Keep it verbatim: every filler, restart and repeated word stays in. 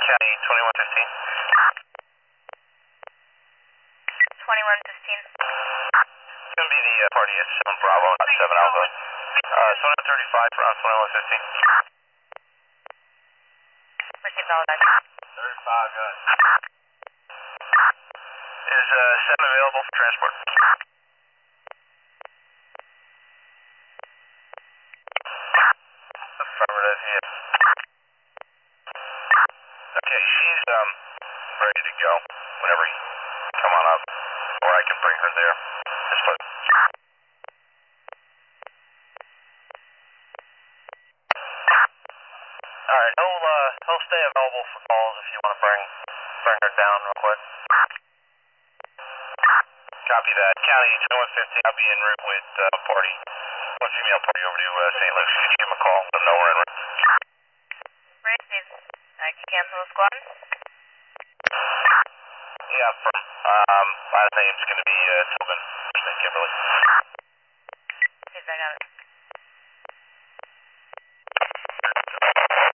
County twenty-one fifteen. twenty-one fifteen. It's going to be the uh, party at seven Bravo, not seven Alpha. Uh, twenty-one thirty-five for on twenty-one fifteen. Received all of that. thirty-five, good. Is uh, seven available for transport? Affirmative, yeah. Okay, she's um ready to go whenever you come on up, or I can bring her there. Just put. All right, he'll uh he'll stay available for calls if you want to bring bring her down real quick. Copy that. County twenty-one fifty. I'll be en route with uh, party. Once you meet party over to uh, Saint Luke's, could you give him a call? Let them know we're en route. Received. I can cancel the squad. Yeah, from, um, last name's going to be uh, Tobin, Kimberly. Received, I got it.